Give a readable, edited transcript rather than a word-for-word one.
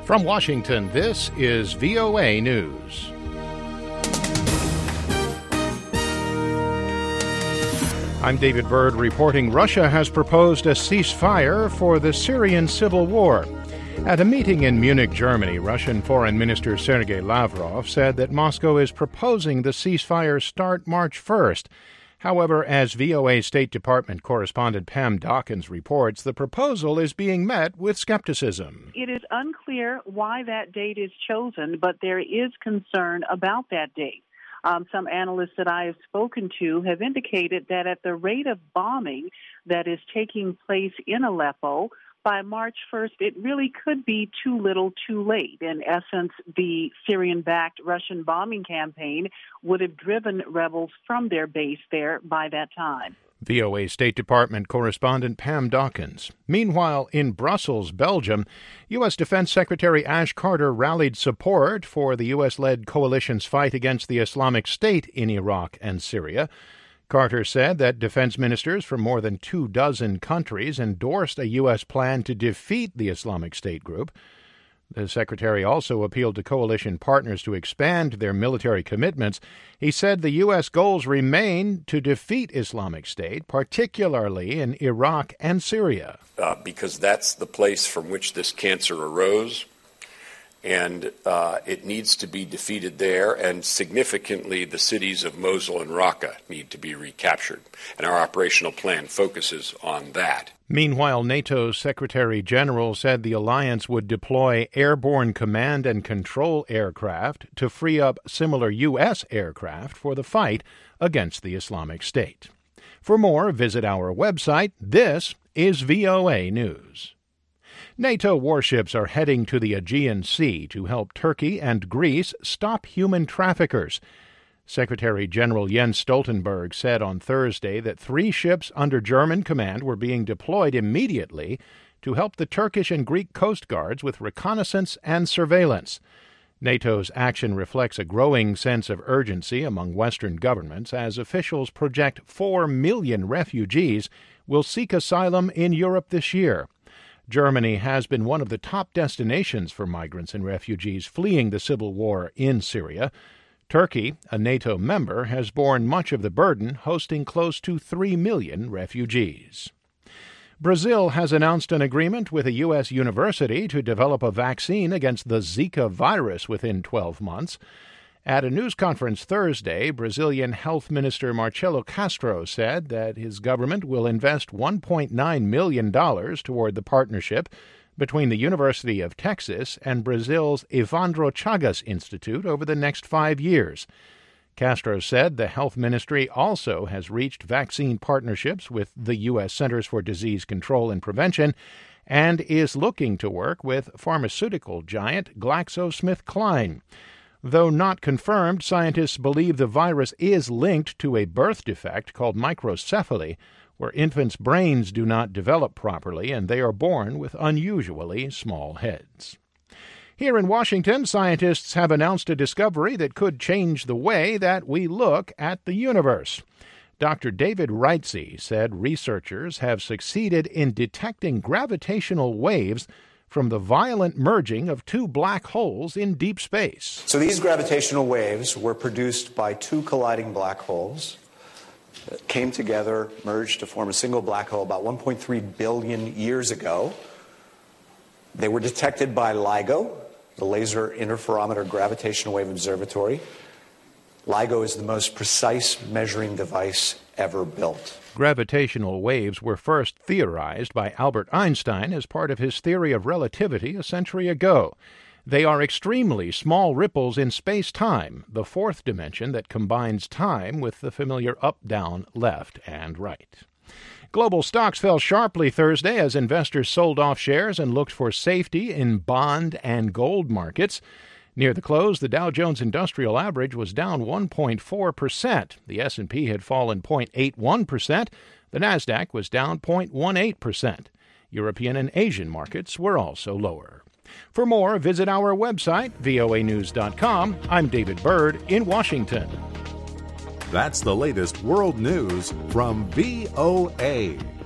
From Washington, this is VOA News. I'm David Byrd reporting Russia has proposed a ceasefire for the Syrian civil war. At a meeting in Munich, Germany, Russian Foreign Minister Sergei Lavrov said that Moscow is proposing the ceasefire start March 1st. However, as VOA State Department correspondent Pam Dawkins reports, the proposal is being met with skepticism. It is unclear why that date is chosen, but there is concern about that date. Some analysts that I have spoken to have indicated that at the rate of bombing that is taking place in Aleppo, by March 1st, it really could be too little too late. In essence, the Syrian-backed Russian bombing campaign would have driven rebels from their base there by that time. VOA State Department correspondent Pam Dawkins. Meanwhile, in Brussels, Belgium, U.S. Defense Secretary Ash Carter rallied support for the U.S.-led coalition's fight against the Islamic State in Iraq and Syria. Carter said that defense ministers from more than 24 countries endorsed a U.S. plan to defeat the Islamic State group. The secretary also appealed to coalition partners to expand their military commitments. He said the U.S. goals remain to defeat Islamic State, particularly in Iraq and Syria. Because that's the place from which this cancer arose. And it needs to be defeated there, and significantly the cities of Mosul and Raqqa need to be recaptured, and our operational plan focuses on that. Meanwhile, NATO's Secretary General said the alliance would deploy airborne command and control aircraft to free up similar U.S. aircraft for the fight against the Islamic State. For more, visit our website. This is VOA News. NATO warships are heading to the Aegean Sea to help Turkey and Greece stop human traffickers. Secretary General Jens Stoltenberg said on Thursday that 3 ships under German command were being deployed immediately to help the Turkish and Greek coast guards with reconnaissance and surveillance. NATO's action reflects a growing sense of urgency among Western governments as officials project 4 million refugees will seek asylum in Europe this year. Germany has been one of the top destinations for migrants and refugees fleeing the civil war in Syria. Turkey, a NATO member, has borne much of the burden, hosting close to 3 million refugees. Brazil has announced an agreement with a U.S. university to develop a vaccine against the Zika virus within 12 months. At a news conference Thursday, Brazilian Health Minister Marcelo Castro said that his government will invest $1.9 million toward the partnership between the University of Texas and Brazil's Evandro Chagas Institute over the next 5 years. Castro said the health ministry also has reached vaccine partnerships with the U.S. Centers for Disease Control and Prevention and is looking to work with pharmaceutical giant GlaxoSmithKline. Though not confirmed, scientists believe the virus is linked to a birth defect called microcephaly, where infants' brains do not develop properly and they are born with unusually small heads. Here in Washington, scientists have announced a discovery that could change the way that we look at the universe. Dr. David Reitze said researchers have succeeded in detecting gravitational waves from the violent merging of 2 black holes in deep space. So these gravitational waves were produced by 2 colliding black holes that came together, merged to form a single black hole about 1.3 billion years ago. They were detected by LIGO, the Laser Interferometer Gravitational Wave Observatory. LIGO is the most precise measuring device ever built. Gravitational waves were first theorized by Albert Einstein as part of his theory of relativity a century ago. They are extremely small ripples in space-time, the 4th dimension that combines time with the familiar up, down, left, and right. Global stocks fell sharply Thursday as investors sold off shares and looked for safety in bond and gold markets. Near the close, the Dow Jones Industrial Average was down 1.4%. The S&P had fallen 0.81%. The Nasdaq was down 0.18%. European and Asian markets were also lower. For more, visit our website, voanews.com. I'm David Byrd in Washington. That's the latest world news from VOA.